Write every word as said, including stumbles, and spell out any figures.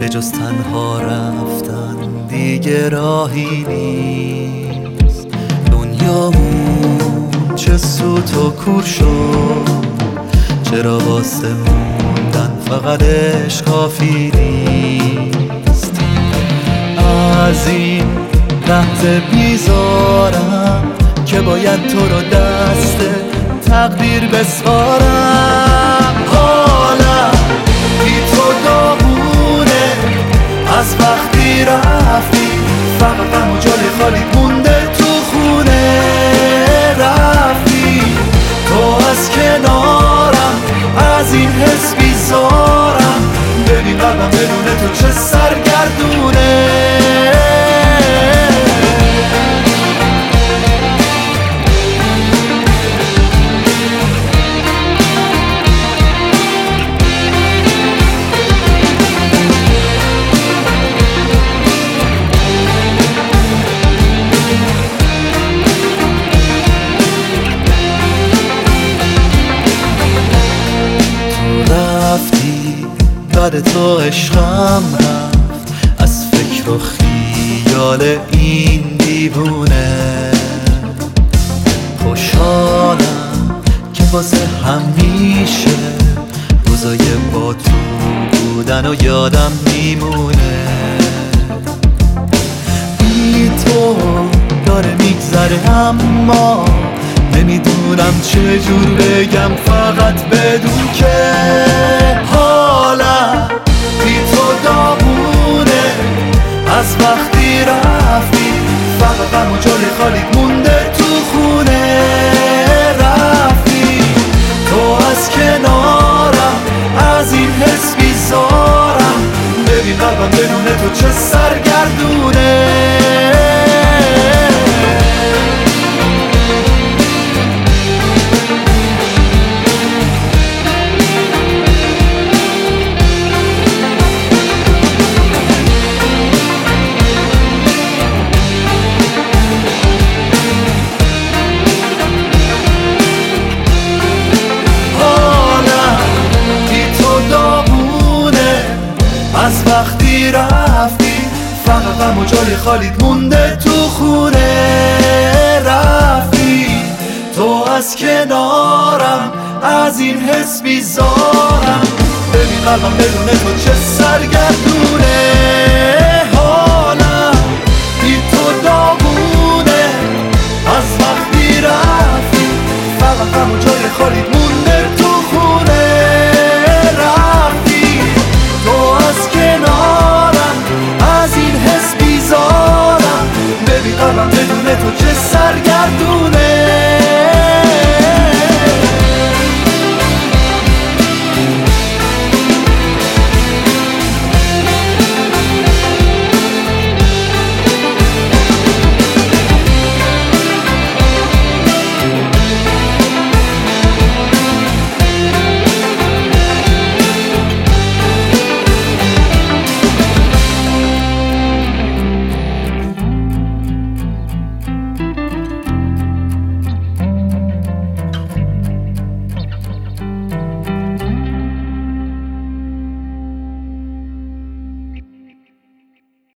به جز تنها رفتن دیگه راهی نیست. دنیامون چه سوت و کور شد، چرا واسه موندن فقط عشق کافی نیست. از این لحظه بیزارم که باید تو رو دست تقدیر بسپارم. حالم بی تو داغونه از وقتی رفتی، فقط غم و جای خالی مونده تو خونه. رفتی تو از کنارم، از این حس بیزارم. ببین قلبم بدون تو چه سرگردونه. بعد تو عشقم رفت از فکر و خیال این دیوونه. خوشحالم که واسه همیشه روزای با تو بودن و یادم میمونه. بی تو داره میگذره اما نمیدونم چجور بگم، فقط بدون که حالم بی تو داغونه از وقتی رفتی، فقط غم و جای خالی مونده تو خونه. رفتی تو از کنارم، از این حس بیزارم. ببین قلبم بدون تو چه سرگردونه. از وقتی رفتی، فقط غم و جای خالیت مونده تو خونه. رفتی تو از کنارم، از این حس بیزارم. ببین قلبم بدون تو چه سرگردونه.